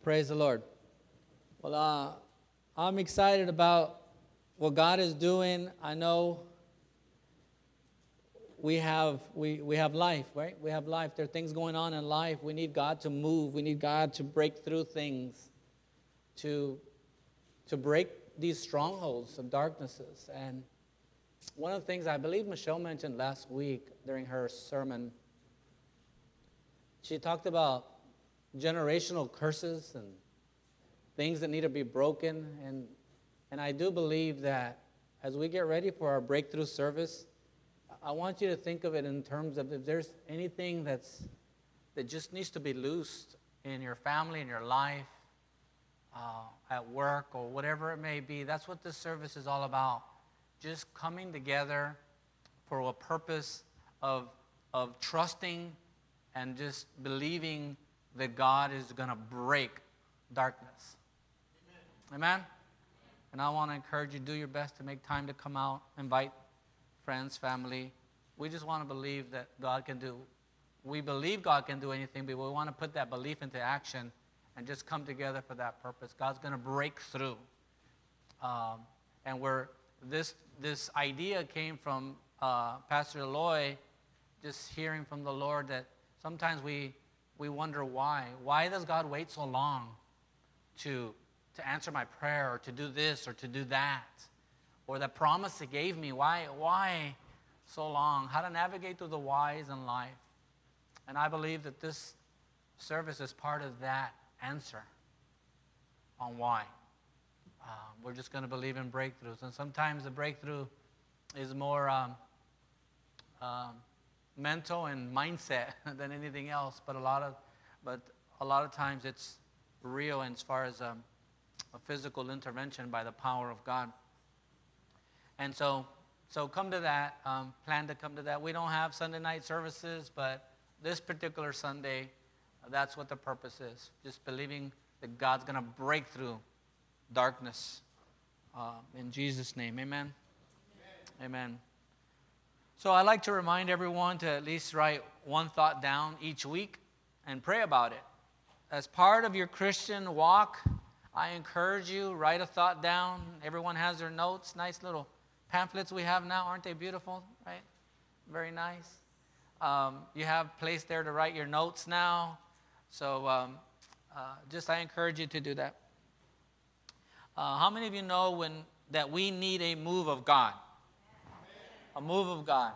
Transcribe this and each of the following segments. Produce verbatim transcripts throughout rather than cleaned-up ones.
Praise the Lord. Well, uh, I'm excited about what God is doing. I know we have we, we have life, right? We have life. There are things going on in life. We need God to move. We need God to break through things, to, to break these strongholds of darknesses. And one of the things I believe Michelle mentioned last week during her sermon, she talked about generational curses and things that need to be broken. And, and I do believe that as we get ready for our breakthrough service, I want you to think of it in terms of if there's anything that's that just needs to be loosed in your family, in your life, uh, at work, or whatever it may be. That's what this service is all about. Just coming together for a purpose of, of trusting and just believing that God is going to break darkness. Amen. Amen? And I want to encourage you, do your best to make time to come out, invite friends, family. We just want to believe that God can do. We believe God can do anything, but we want to put that belief into action and just come together for that purpose. God's going to break through. Um, and we're, this, this idea came from uh, Pastor Eloy, just hearing from the Lord that sometimes we, we wonder why. Why does God wait so long to, to answer my prayer, or to do this or to do that? Or the promise He gave me, why, why so long? How to navigate through the whys in life. And I believe that this service is part of that answer on why. Uh, we're just going to believe in breakthroughs. And sometimes the breakthrough is more um, um, mental and mindset than anything else. But a lot of, but a lot of times it's real as far as um, a physical intervention by the power of God. And so, so come to that. Um, plan to come to that. We don't have Sunday night services, but this particular Sunday, that's what the purpose is. Just believing that God's going to break through darkness. Uh, in Jesus' name, amen? Amen. Amen. So I like to remind everyone to at least write one thought down each week and pray about it. As part of your Christian walk, I encourage you, write a thought down. Everyone has their notes, nice little pamphlets we have now. Aren't they beautiful, right? Very nice. Um, you have a place there to write your notes now. So um, uh, just I encourage you to do that. Uh, how many of you know when that we need a move of God? A move of God.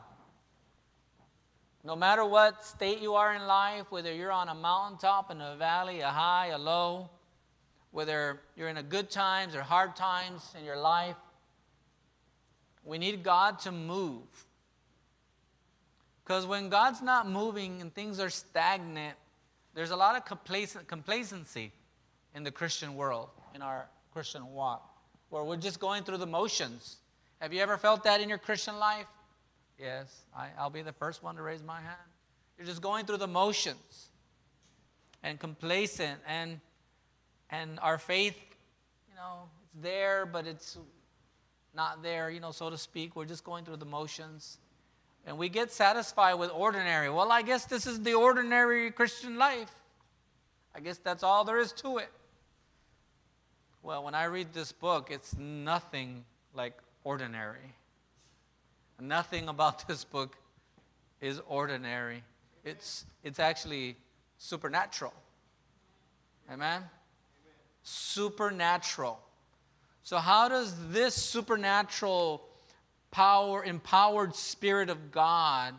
No matter what state you are in life, whether you're on a mountaintop, in a valley, a high, a low, whether you're in a good times or hard times in your life, we need God to move. Because when God's not moving and things are stagnant, there's a lot of complacent, complacency in the Christian world, in our Christian walk, where we're just going through the motions. Have you ever felt that in your Christian life? Yes, I, I'll be the first one to raise my hand. You're just going through the motions and complacent, and and our faith, you know, it's there, but it's not there, you know, so to speak. We're just going through the motions. And we get satisfied with ordinary. Well, I guess this is the ordinary Christian life. I guess that's all there is to it. Well, when I read this book, it's nothing like ordinary. Nothing about this book is ordinary. It's, it's actually supernatural. Amen? Supernatural. So how does this supernatural power, empowered Spirit of God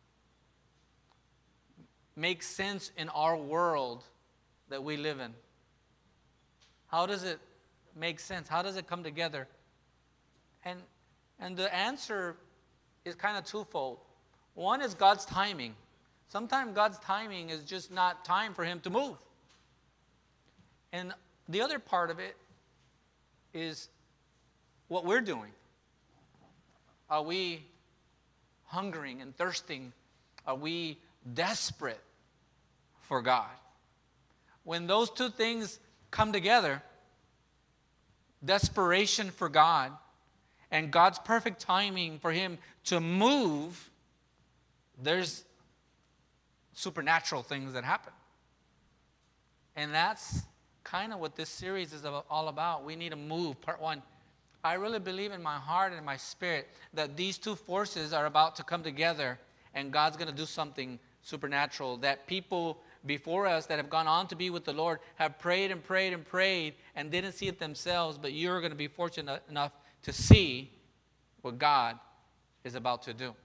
make sense in our world that we live in? How does it make sense? How does it come together? And, and the answer is kind of twofold. One is God's timing. Sometimes God's timing is just not time for Him to move. And the other part of it is what we're doing. Are we hungering and thirsting? Are we desperate for God? When those two things come together, desperation for God and God's perfect timing for Him to move, there's supernatural things that happen. And that's kind of what this series is all about. We need to move. Part one. I really believe in my heart and in my spirit that these two forces are about to come together, and God's going to do something supernatural. That people before us that have gone on to be with the Lord have prayed and prayed and prayed and didn't see it themselves, but you're going to be fortunate enough to see what God is about to do.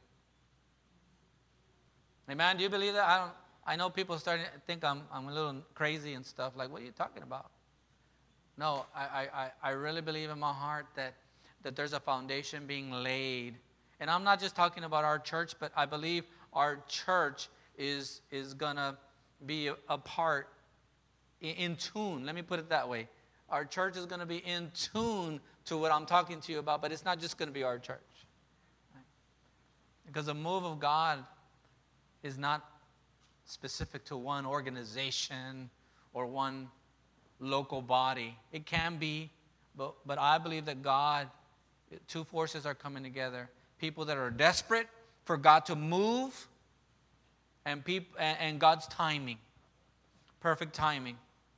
Amen. Do you believe that? I don't. I know people are starting to think I'm I'm a little crazy and stuff. Like, what are you talking about? No, I I I really believe in my heart that that there's a foundation being laid, and I'm not just talking about our church, but I believe our church is is gonna be a, a part in, in tune. Let me put it that way. Our church is going to be in tune to what I'm talking to you about, but it's not just going to be our church. Right? Because the move of God is not specific to one organization or one local body. It can be, but, but I believe that God, two forces are coming together. People that are desperate for God to move, and, peop, and, and God's timing, perfect timing.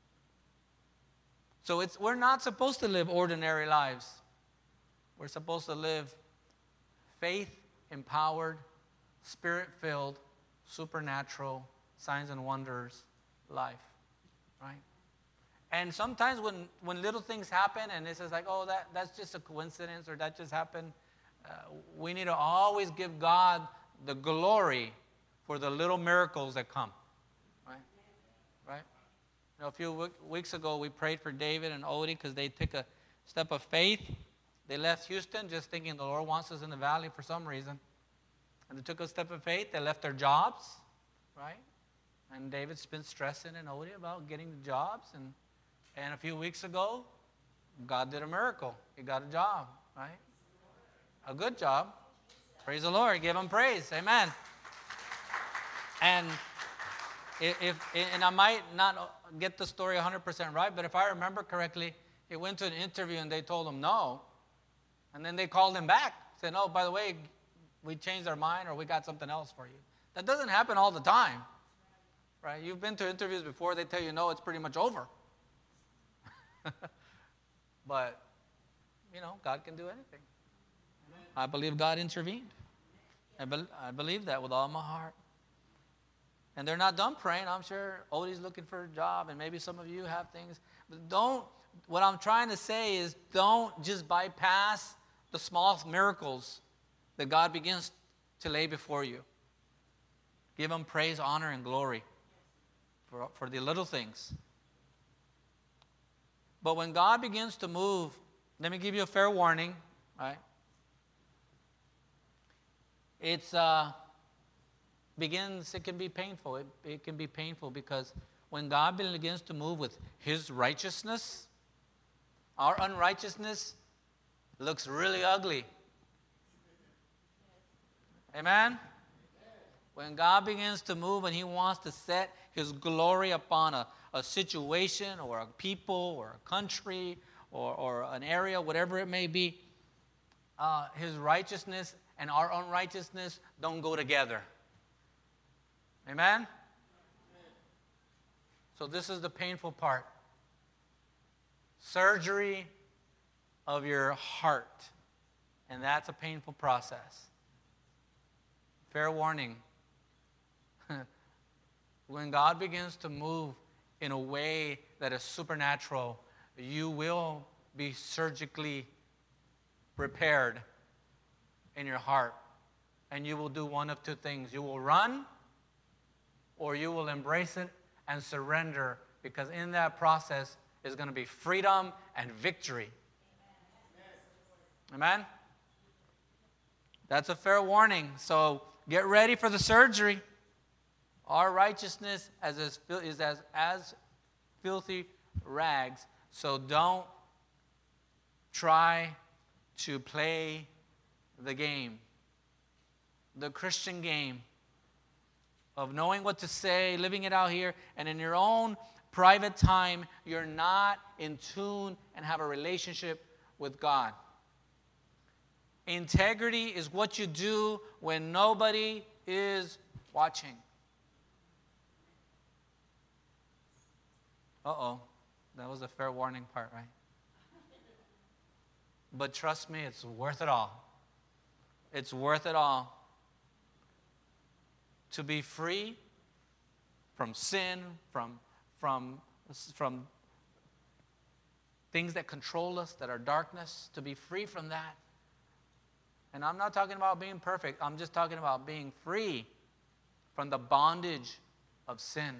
So it's we're not supposed to live ordinary lives. We're supposed to live faith-empowered, spirit-filled, supernatural, signs and wonders life, right? And sometimes when, when little things happen and it's just like, oh, that, that's just a coincidence or that just happened, uh, we need to always give God the glory for the little miracles that come, right? Right? You know, a few weeks ago, we prayed for David and Odie because they took a step of faith. They left Houston just thinking the Lord wants us in the valley for some reason. And they took a step of faith. They left their jobs, right? And David's been stressing and Odie about getting the jobs. And, and a few weeks ago, God did a miracle. He got a job, right? A good job. Praise the Lord. Give him praise. Amen. And if, if and I might not get the story one hundred percent right, but if I remember correctly, he went to an interview and they told him no. And then they called him back, said, oh, by the way, we changed our mind or we got something else for you. That doesn't happen all the time, right? You've been to interviews before, they tell you no, it's pretty much over. But, you know, God can do anything. I believe God intervened. I, be- I believe that with all my heart. And they're not done praying. I'm sure Odie's looking for a job, and maybe some of you have things. But don't, what I'm trying to say is don't just bypass the small miracles that God begins to lay before you. Give him praise, honor, and glory for, for the little things. But when God begins to move, let me give you a fair warning, right? It's uh, begins, it can be painful. It, it can be painful because when God begins to move with his righteousness, our unrighteousness looks really ugly. Amen? When God begins to move and he wants to set his glory upon a, a situation or a people or a country or, or an area, whatever it may be, uh, his righteousness and our unrighteousness don't go together. Amen? So this is the painful part. Surgery of your heart. And that's a painful process. Fair warning. When God begins to move in a way that is supernatural, you will be surgically repaired in your heart. And you will do one of two things. You will run, or you will embrace it and surrender, because in that process is going to be freedom and victory. Amen? Amen? That's a fair warning. So get ready for the surgery. Our righteousness as is, is as, as filthy rags. So don't try to play the game, the Christian game of knowing what to say, living it out here, and in your own private time, you're not in tune and have a relationship with God. Integrity is what you do when nobody is watching. Uh-oh. That was a fair warning part, right? But trust me, it's worth it all. It's worth it all to be free from sin, from, from, from things that control us, that are darkness, to be free from that. And I'm not talking about being perfect. I'm just talking about being free from the bondage of sin.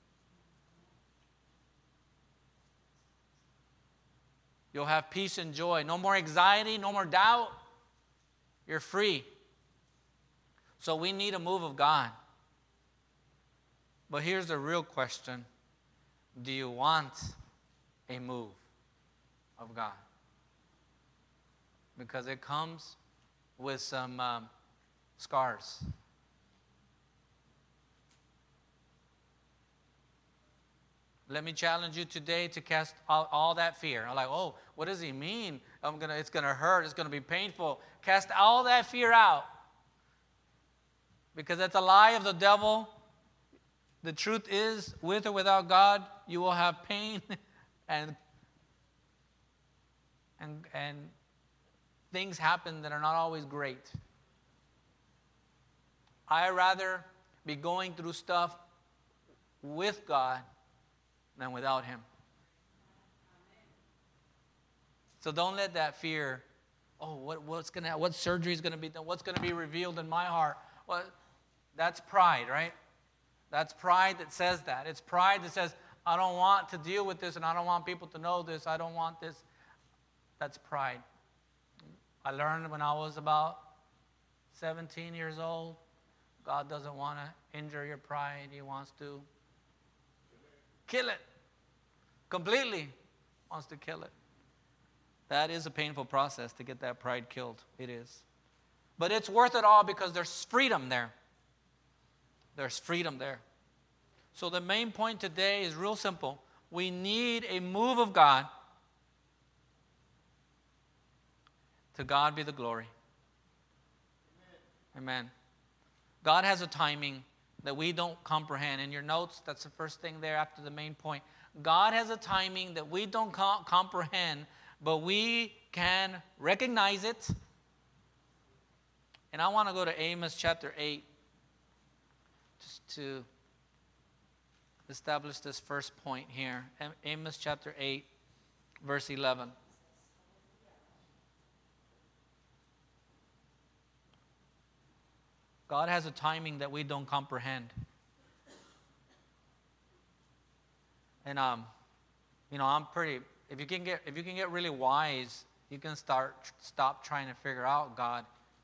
You'll have peace and joy. No more anxiety, no more doubt. You're free. So we need a move of God. But here's the real question. Do you want a move of God? Because it comes with some um, scars. Let me challenge you today to cast all, all that fear. I'm like, oh, what does he mean? I'm gonna, it's going to hurt. It's going to be painful. Cast all that fear out. Because that's a lie of the devil. The truth is, with or without God, you will have pain and, and, and things happen that are not always great. I'd rather be going through stuff with God than without Him. So don't let that fear, oh, what, what's gonna, what surgery is going to be done? What's going to be revealed in my heart? Well, that's pride, right? That's pride that says that. It's pride that says, I don't want to deal with this and I don't want people to know this. I don't want this. That's pride. I learned when I was about seventeen years old, God doesn't want to injure your pride. He wants to kill it completely. Wants to kill it. That is a painful process to get that pride killed. It is. But it's worth it all because there's freedom there. There's freedom there. So the main point today is real simple. We need a move of God. To God be the glory. Amen. Amen. God has a timing that we don't comprehend. In your notes, that's the first thing there after the main point. God has a timing that we don't com- comprehend, but we can recognize it. And I want to go to Amos chapter eight just to establish this first point here. Amos chapter eight, verse eleven. God has a timing that we don't comprehend. And um, you know, I'm pretty. If you can get, if you can get really wise, you can start stop trying to figure out God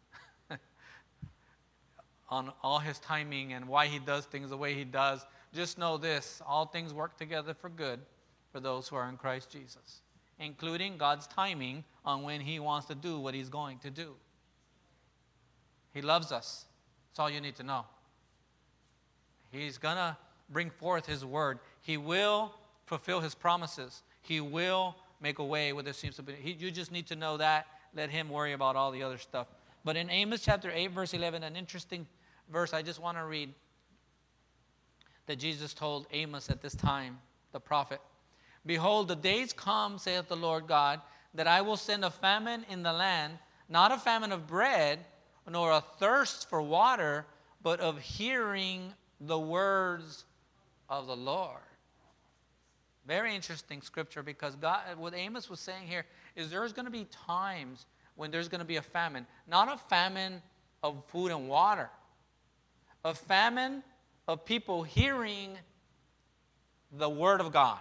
on all His timing and why He does things the way He does. Just know this: all things work together for good for those who are in Christ Jesus, including God's timing on when He wants to do what He's going to do. He loves us. That's all you need to know. He's going to bring forth His word. He will fulfill His promises. He will make a way where there seems to be. He, you just need to know that. Let Him worry about all the other stuff. But in Amos chapter eight, verse eleven, an interesting verse I just want to read that Jesus told Amos at this time, the prophet. Behold, the days come, saith the Lord God, that I will send a famine in the land, not a famine of bread, nor a thirst for water, but of hearing the words of the Lord. Very interesting scripture, because God, what Amos was saying here is there's going to be times when there's going to be a famine. Not a famine of food and water. A famine of people hearing the word of God.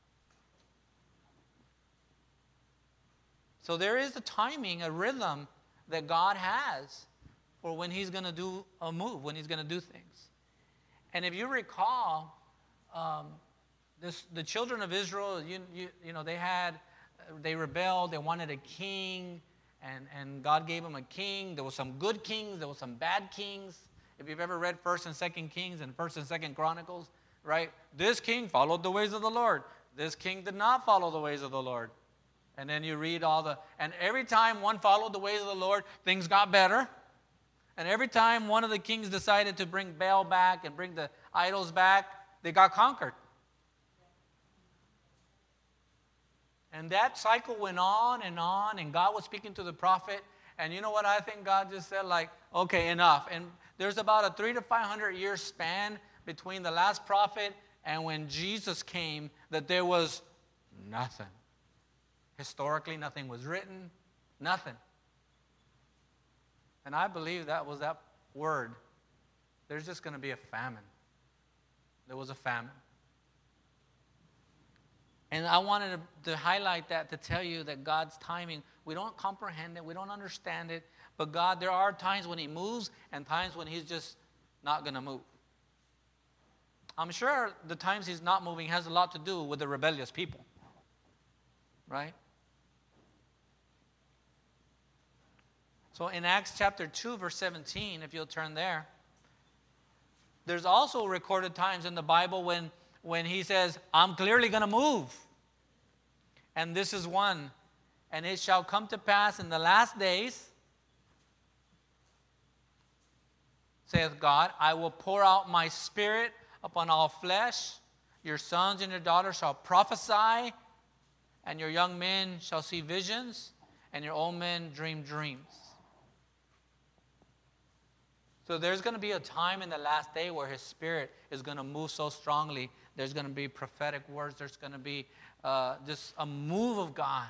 So there is a timing, a rhythm that God has for when He's going to do a move, when He's going to do things. And if you recall, um, this, the children of Israel, you, you, you know, they had, they rebelled, they wanted a king, and, and God gave them a king. There were some good kings, there were some bad kings. If you've ever read First and Second Kings and First and Second Chronicles, right? This king followed the ways of the Lord. This king did not follow the ways of the Lord. And then you read all the, and every time one followed the ways of the Lord, things got better. And every time one of the kings decided to bring Baal back and bring the idols back, they got conquered. And that cycle went on and on, and God was speaking to the prophet. And you know what I think God just said? Like, okay, enough. And there's about a three to five hundred year span between the last prophet and when Jesus came, that there was nothing. Historically, nothing was written, nothing. And I believe that was that word. There's just going to be a famine. There was a famine. And I wanted to, to highlight that, to tell you that God's timing, we don't comprehend it, we don't understand it, but God, there are times when He moves and times when He's just not going to move. I'm sure the times He's not moving has a lot to do with the rebellious people, right? So in Acts chapter two, verse seventeen, if you'll turn there, there's also recorded times in the Bible when, when He says, I'm clearly going to move. And this is one. And it shall come to pass in the last days, saith God, I will pour out my Spirit upon all flesh. Your sons and your daughters shall prophesy, and your young men shall see visions, and your old men dream dreams. So there's going to be a time in the last day where His Spirit is going to move so strongly. There's going to be prophetic words. There's going to be uh, just a move of God.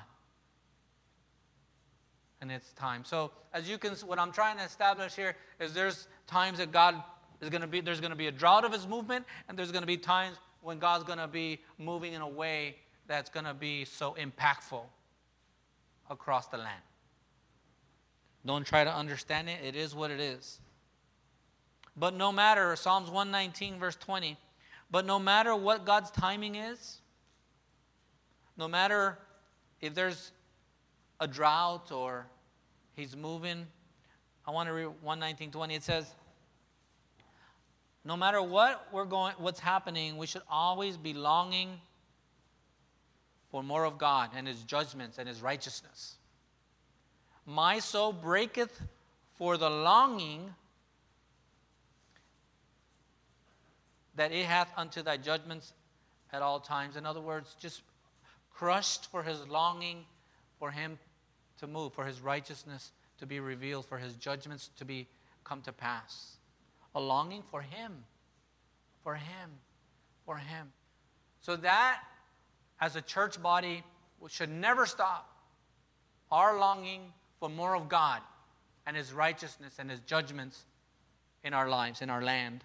And it's time. So as you can, what I'm trying to establish here is there's times that God is going to be, there's going to be a drought of His movement, and there's going to be times when God's going to be moving in a way that's going to be so impactful across the land. Don't try to understand it. It is what it is. But no matter, Psalms one nineteen, verse twenty, but no matter what God's timing is, no matter if there's a drought or He's moving, I want to read one nineteen, twenty. It says, no matter what we're going, what's happening, we should always be longing for more of God and His judgments and His righteousness. My soul breaketh for the longing that it hath unto thy judgments at all times. In other words, just crushed for His longing for Him to move, for His righteousness to be revealed, for His judgments to be come to pass. A longing for Him, for Him, for Him. So that, as a church body, should never stop. Our longing for more of God and His righteousness and His judgments in our lives, in our land.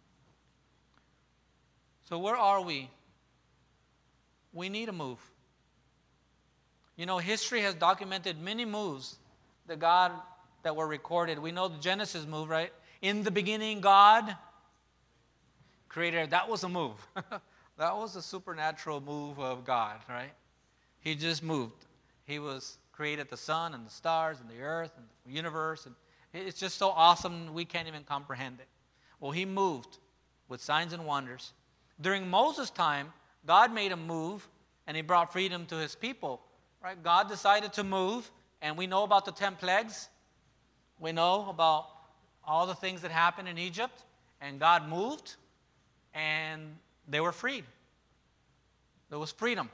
So where are we? We need a move. You know, history has documented many moves that God, that were recorded. We know the Genesis move, right? In the beginning, God created. That was a move. That was a supernatural move of God, right? He just moved. He was created the sun and the stars and the earth and the universe. And it's just so awesome we can't even comprehend it. Well, He moved with signs and wonders. During Moses' time, God made a move, and He brought freedom to His people. Right? God decided to move, and we know about the ten plagues. We know about all the things that happened in Egypt, and God moved, and they were freed. There was freedom.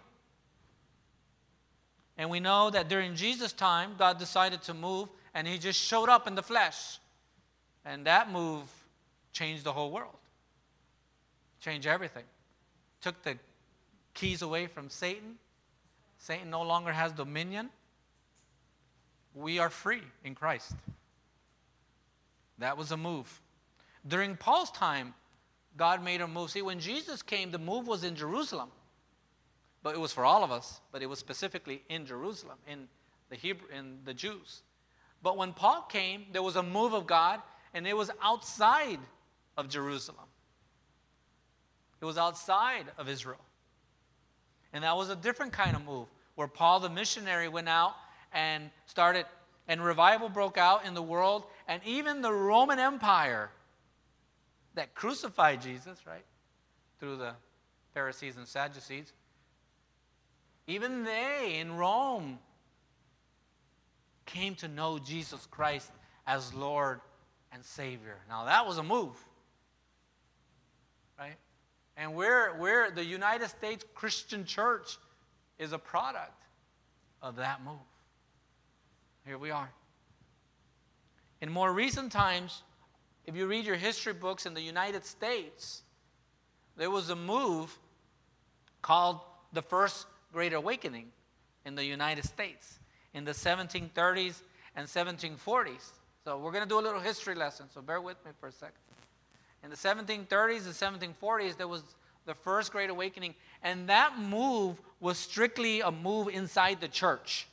And we know that during Jesus' time, God decided to move, and He just showed up in the flesh. And that move changed the whole world. Changed everything. Took the keys away from Satan. Satan no longer has dominion. We are free in Christ. That was a move. During Paul's time, God made a move. See, when Jesus came, the move was in Jerusalem. But it was for all of us, but it was specifically in Jerusalem, in the Hebrew, in the Jews. But when Paul came, there was a move of God, and it was outside of Jerusalem. It was outside of Israel. And that was a different kind of move, where Paul the missionary went out and started, and revival broke out in the world, and even the Roman Empire that crucified Jesus, right, through the Pharisees and Sadducees, even they in Rome came to know Jesus Christ as Lord and Savior. Now that was a move, right? And we're, we're, the United States Christian Church is a product of that move. Here we are. In more recent times, if you read your history books in the United States, there was a move called the First Great Awakening in the United States in the seventeen thirties and seventeen forties. So we're going to do a little history lesson, so bear with me for a second. In the seventeen thirties and seventeen forties, there was the First Great Awakening, and that move was strictly a move inside the church.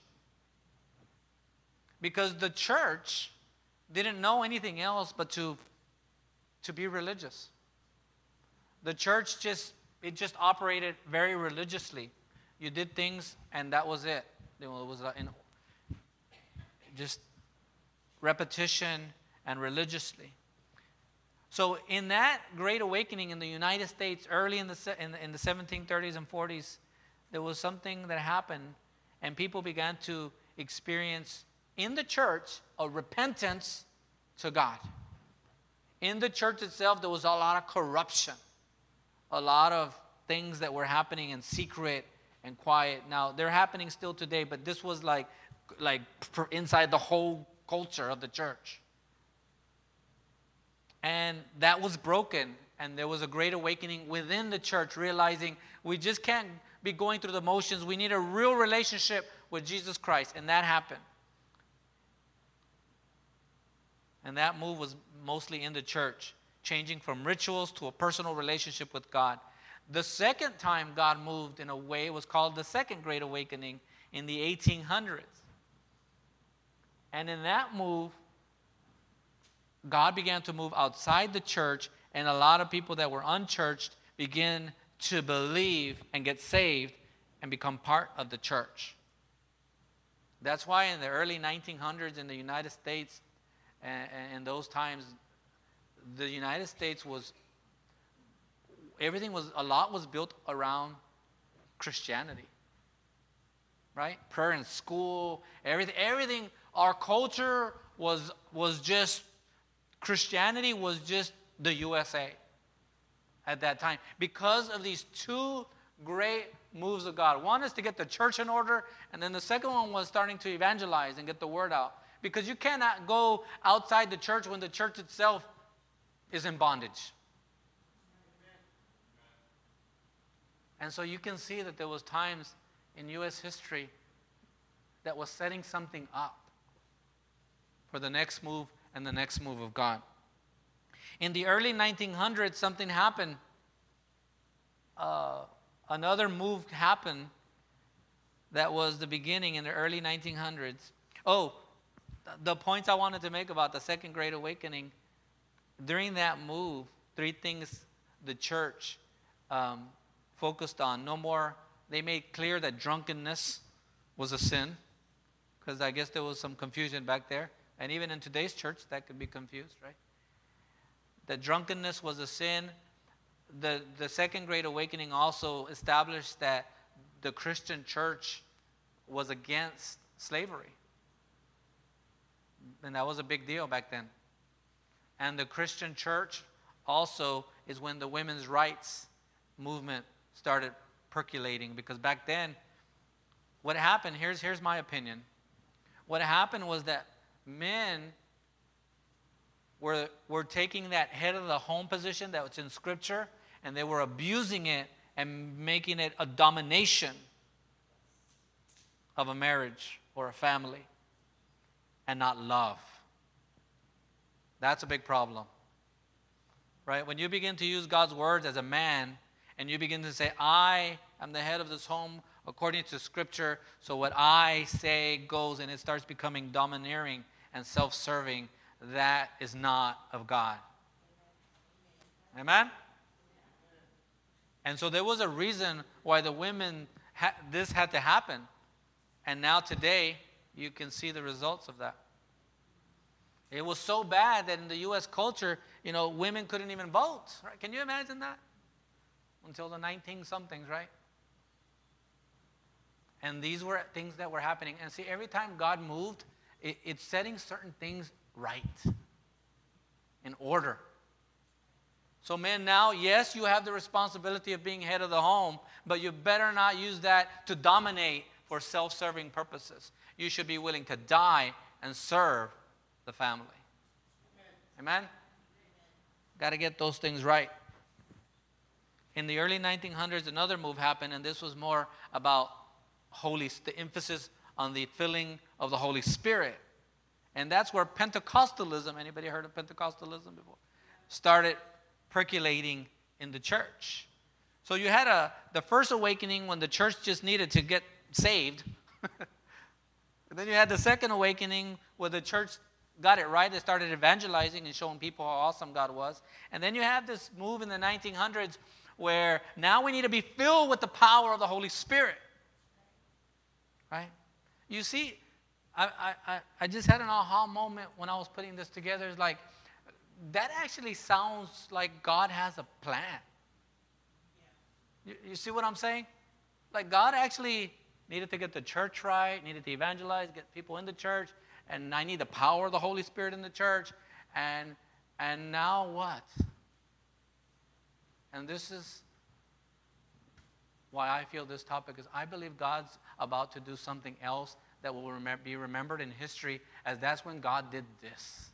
Because the church didn't know anything else but to, to be religious. The church just, it just operated very religiously. You did things and that was it. It was uh, in, just repetition and religiously. So in that Great Awakening in the United States, early in the, in the, in the seventeen thirties and forties, there was something that happened, and people began to experience in the church a repentance to God. In the church itself, there was a lot of corruption, a lot of things that were happening in secret and quiet. Now, they're happening still today, but this was like, like inside the whole culture of the church. And that was broken, and there was a great awakening within the church, realizing we just can't be going through the motions. We need a real relationship with Jesus Christ, and that happened. And that move was mostly in the church, changing from rituals to a personal relationship with God. The second time God moved in a way was called the Second Great Awakening in the eighteen hundreds. And in that move, God began to move outside the church, and a lot of people that were unchurched began to believe and get saved and become part of the church. That's why in the early nineteen hundreds in the United States, and in those times, the United States was, everything was, a lot was built around Christianity. Right? Prayer in school, everything, everything, our culture was, was just, Christianity was just the U S A at that time. Because of these two great moves of God. One is to get the church in order, and then the second one was starting to evangelize and get the word out. Because you cannot go outside the church when the church itself is in bondage. And so you can see that there was times in U S history that was setting something up for the next move and the next move of God. In the early nineteen hundreds, something happened. Uh, another move happened that was the beginning in the early nineteen hundreds. Oh, the points I wanted to make about the Second Great Awakening, during that move, three things the church um, focused on. No more, they made clear that drunkenness was a sin, because I guess there was some confusion back there. And even in today's church, that could be confused, right? That drunkenness was a sin. The, the Second Great Awakening also established that the Christian church was against slavery. And that was a big deal back then. And the Christian church also is when the women's rights movement started percolating. Because back then, what happened, here's, here's my opinion. What happened was that men were, were taking that head of the home position that was in Scripture, and they were abusing it and making it a domination of a marriage or a family, and not love. That's a big problem. Right? When you begin to use God's words as a man, and you begin to say, I am the head of this home according to Scripture, so what I say goes, and it starts becoming domineering and self-serving, that is not of God. Amen? And so there was a reason why the women, ha- this had to happen. And now today, you can see the results of that. It was so bad that in the U S culture, you know, women couldn't even vote. Right? Can you imagine that? Until the nineteen-somethings, right? And these were things that were happening. And see, every time God moved, it, it's setting certain things right, in order. So men, now, yes, you have the responsibility of being head of the home, but you better not use that to dominate for self-serving purposes. You should be willing to die and serve the family. Amen? Got to get those things right. In the early nineteen hundreds, another move happened, and this was more about Holy, the emphasis on the filling of the Holy Spirit. And that's where Pentecostalism, anybody heard of Pentecostalism before? Started percolating in the church. So you had a the first awakening when the church just needed to get saved. And then you had the second awakening where the church got it right. They started evangelizing and showing people how awesome God was. And then you have this move in the nineteen hundreds where now we need to be filled with the power of the Holy Spirit. Right? You see, I, I, I just had an aha moment when I was putting this together. It's like, that actually sounds like God has a plan. You, you see what I'm saying? Like God actually needed to get the church right, needed to evangelize, get people in the church, and I need the power of the Holy Spirit in the church. And, and now what? And this is why I feel this topic is I believe God's about to do something else that will remem- be remembered in history as that's when God did this.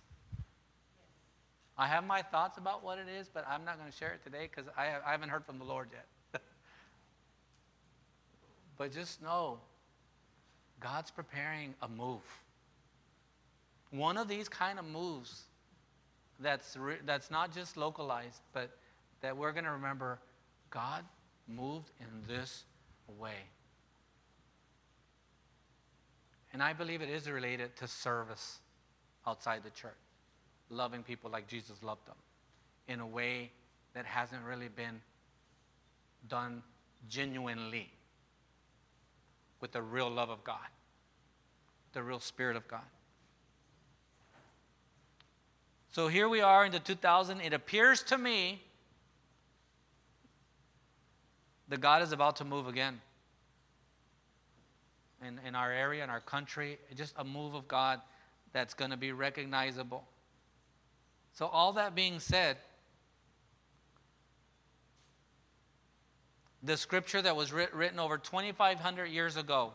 I have my thoughts about what it is, but I'm not going to share it today because I, I haven't heard from the Lord yet. But just know, God's preparing a move. One of these kind of moves that's, re- that's not just localized, but that we're going to remember God moved in this way. And I believe it is related to service outside the church. Loving people like Jesus loved them in a way that hasn't really been done genuinely with the real love of God, the real Spirit of God. So here we are in the two thousand. It appears to me that God is about to move again in, in our area, in our country. Just a move of God that's going to be recognizable. So all that being said, the scripture that was writ- written over twenty-five hundred years ago,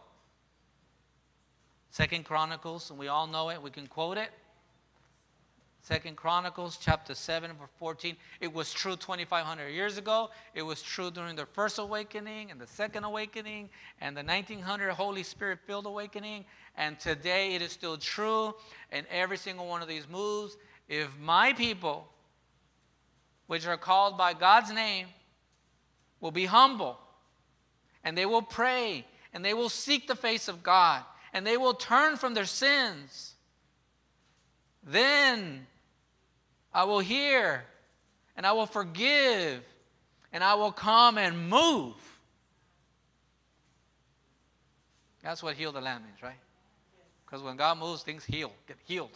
Second Chronicles, and we all know it, we can quote it. Second Chronicles chapter seven, verse fourteen. It was true twenty-five hundred years ago. It was true during the first awakening and the second awakening and the nineteen hundred Holy Spirit-filled awakening. And today it is still true in every single one of these moves. If my people, which are called by God's name, will be humble, and they will pray, and they will seek the face of God, and they will turn from their sins, then I will hear, and I will forgive, and I will come and move. That's what heal the land means, right? Because when God moves, things heal, get healed.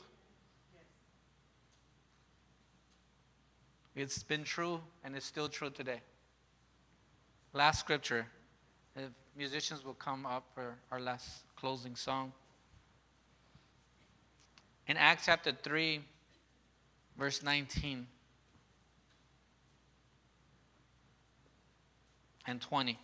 It's been true, and it's still true today. Last scripture. If musicians will come up for our last closing song. In Acts chapter three, verse nineteen and twenty.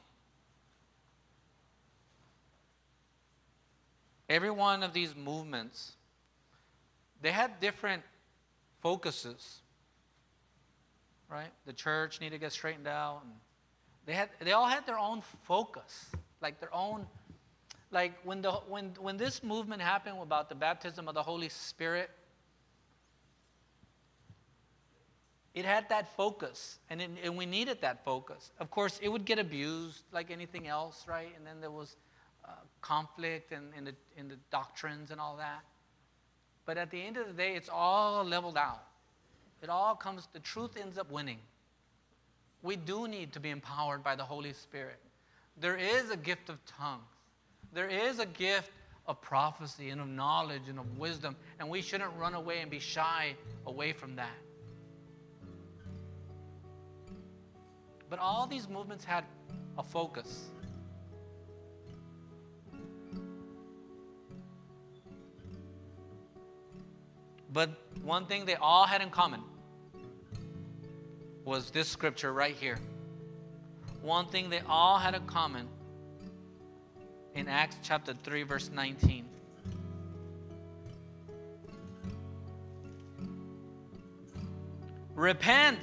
Every one of these movements, they had different focuses. Right? The church needed to get straightened out. And they had they all had their own focus. Like their own, like when the when when this movement happened about the baptism of the Holy Spirit, it had that focus, and, it, and we needed that focus. Of course, it would get abused like anything else, right? And then there was uh, conflict in, in, the, in the doctrines and all that. But at the end of the day, it's all leveled out. It all comes, the truth ends up winning. We do need to be empowered by the Holy Spirit. There is a gift of tongues. There is a gift of prophecy and of knowledge and of wisdom, and we shouldn't run away and be shy away from that. But all these movements had a focus. But one thing they all had in common was this scripture right here. One thing they all had in common in Acts chapter three, verse nineteen. Repent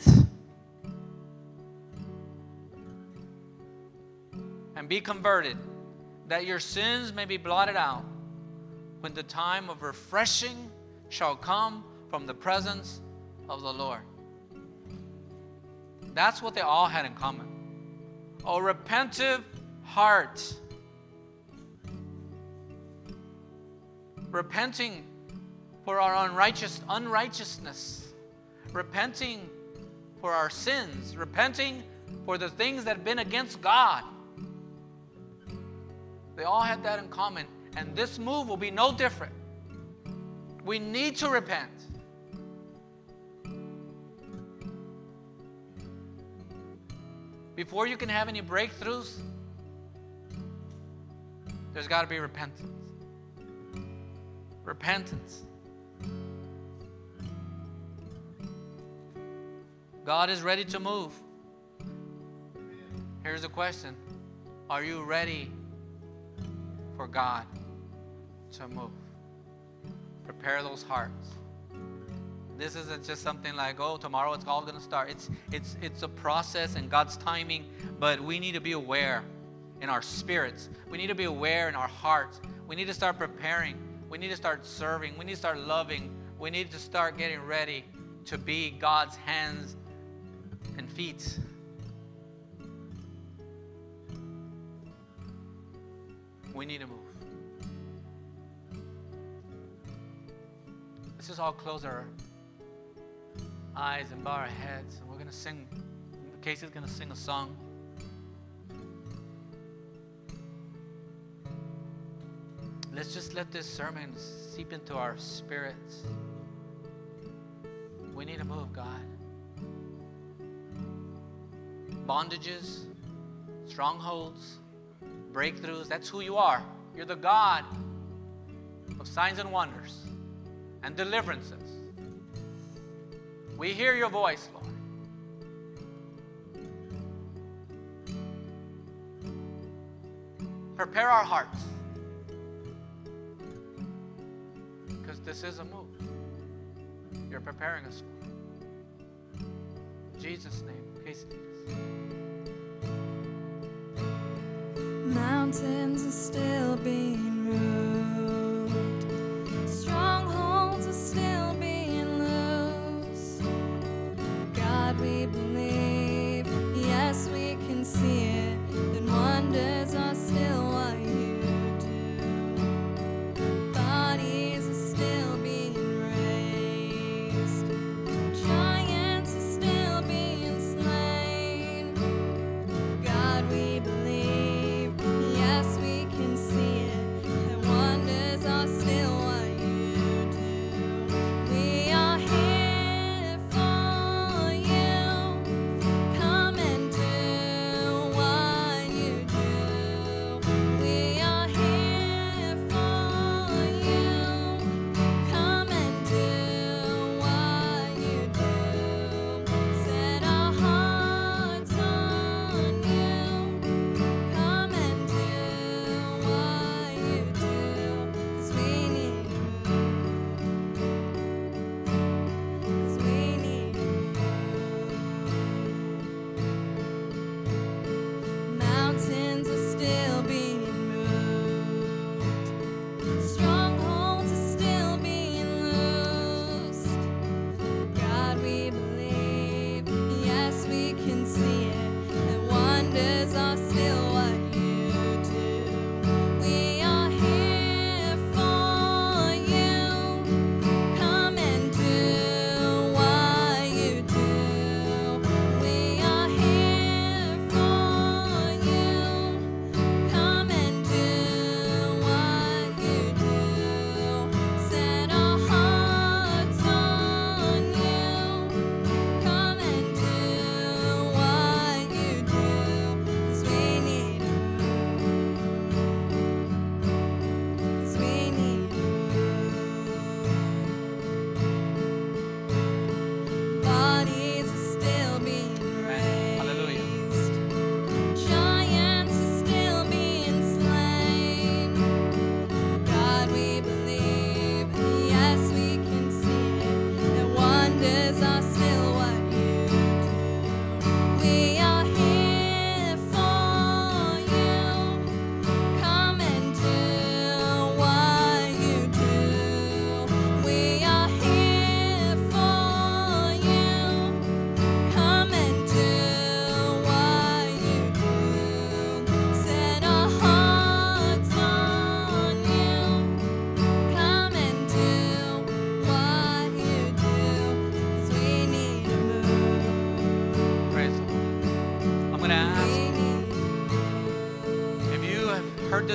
and be converted, that your sins may be blotted out, when the time of refreshing shall come from the presence of the Lord. That's what they all had in common. A repentive heart. Repenting for our unrighteous, unrighteousness. Repenting for our sins. Repenting for the things that have been against God. They all had that in common. And this move will be no different. We need to repent. Before you can have any breakthroughs, there's got to be repentance. Repentance. God is ready to move. Here's the question. Are you ready for God to move? Prepare those hearts. This isn't just something like, oh, tomorrow it's all going to start. It's, it's, it's a process and God's timing, but we need to be aware in our spirits. We need to be aware in our hearts. We need to start preparing. We need to start serving. We need to start loving. We need to start getting ready to be God's hands and feet. We need to move. Let's just all close our eyes and bow our heads, and we're going to sing. Casey's going to sing a song. Let's just let this sermon seep into our spirits. We need to move, God. Bondages, strongholds, breakthroughs, that's who you are. You're the God of signs and wonders and deliverances. We hear your voice, Lord. Prepare our hearts, because this is a move you're preparing us for. In Jesus' name, Casey. Mountains are still being moved. Strongholds are still being loosed. God, we believe. Yes, we can see it. That wonders are still what you do. Bodies are still being raised. Giants are still being slain. God, we believe. Yes, we can see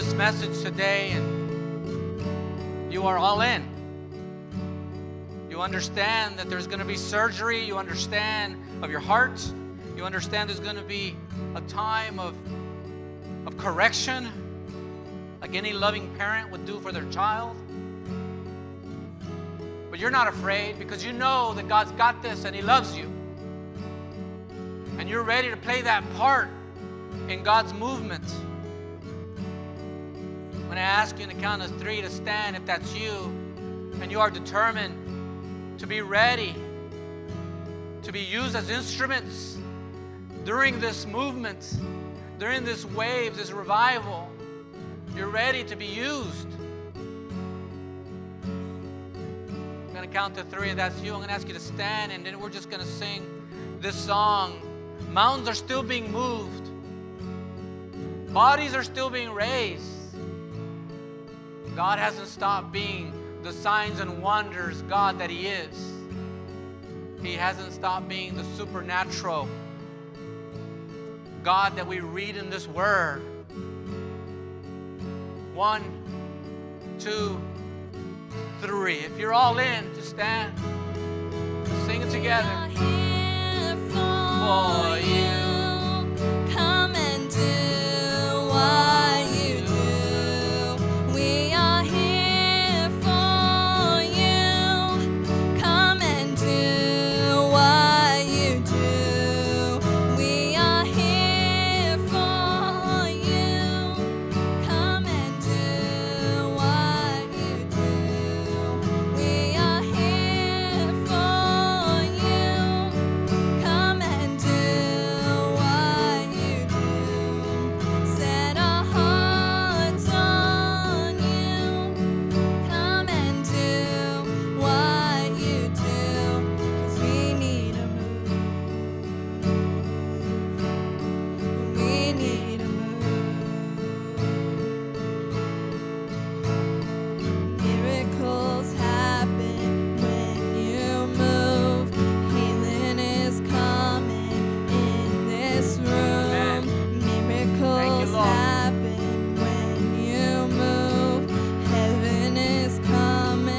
this message today and you are all in. You understand that there's going to be surgery. You understand of your heart. You understand there's going to be a time of, of correction, like any loving parent would do for their child. But you're not afraid because you know that God's got this and He loves you. And you're ready to play that part in God's movement. When I ask you in the count of three to stand, if that's you, and you are determined to be ready to be used as instruments during this movement, during this wave, this revival, you're ready to be used. I'm going to count to three, and that's you. I'm going to ask you to stand, and then we're just going to sing this song. Mountains are still being moved. Bodies are still being raised. God hasn't stopped being the signs and wonders God that He is. He hasn't stopped being the supernatural God that we read in this Word. One, two, three. If you're all in, just stand. Sing it together. For you, come and do what you do. We are here for you. Come and do what you do. We are here for you. Come and do what you do. We are here for you. Come and do what you do. Set our hearts on you. Come and do what you do. 'Cause we need a move. We need a move. Miracles happen when you move. Healing is coming in this room. Miracles Lord. happen when you move. Heaven is coming.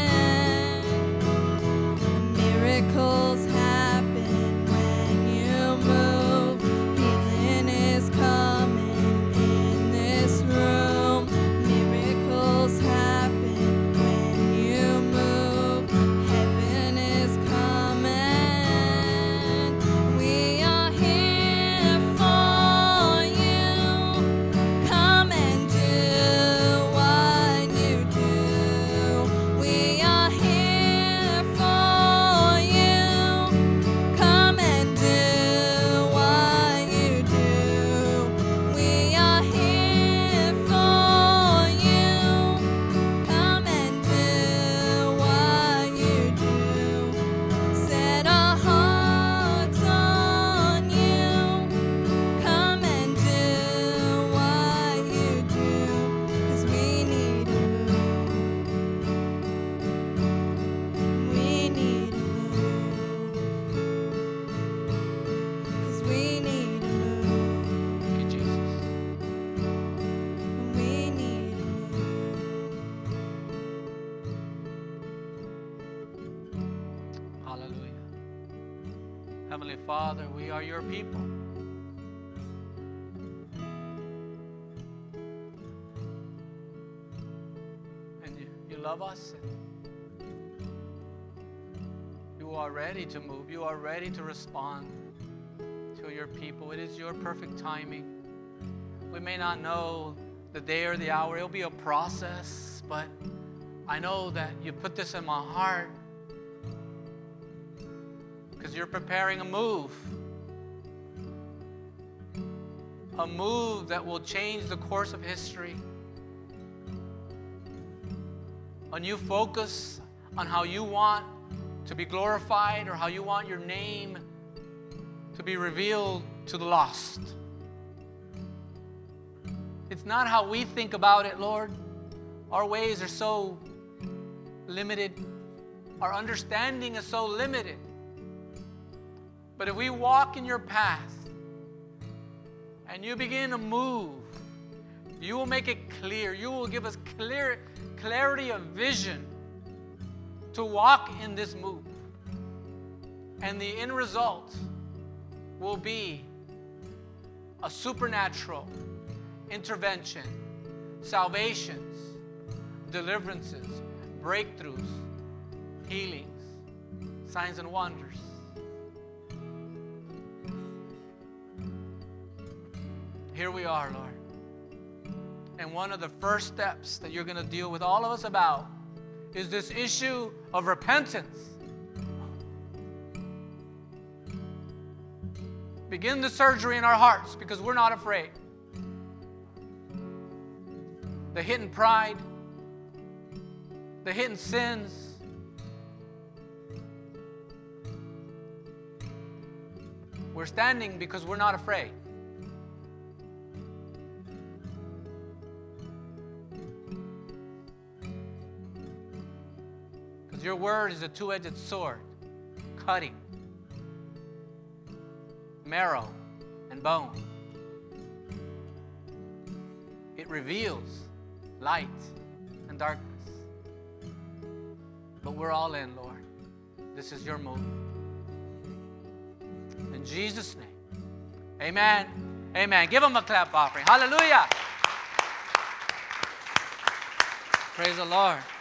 Miracles happen when you move. Healing is coming in this room. Miracles happen when you move. Heaven is coming. We are here for you. Come and do what you do. We are here for you. Come and do what you do. We are here for you. Come and do what you do. Set our hearts on you. Come and do what you do. 'Cause we need a move. We need a move. 'Cause we need a move. Thank you, Jesus. We need a move. Hallelujah. Heavenly Father, we are your people. And you, you love us. And you are ready to move. You are ready to respond to your people. It is your perfect timing. We may not know the day or the hour. It'll be a process, but I know that you put this in my heart because you're preparing a move. A move that will change the course of history. A new focus on how you want to be glorified or how you want your name to be revealed to the lost. It's not how we think about it, Lord. Our ways are so limited. Our understanding is so limited. But if we walk in your path and you begin to move, You will make it clear. You will give us clear clarity of vision to walk in this move. And the end result will be a supernatural intervention, salvations, deliverances, breakthroughs, healings, signs and wonders. Here we are, Lord. And one of the first steps that you're going to deal with all of us about is this issue of repentance. Begin the surgery in our hearts because we're not afraid. The hidden pride, the hidden sins, we're standing because we're not afraid. Because your word is a two-edged sword, cutting marrow and bone. It reveals light and darkness. But we're all in, Lord. This is your move. In Jesus' name, amen. Amen. Give them a clap offering. Hallelujah. Praise the Lord.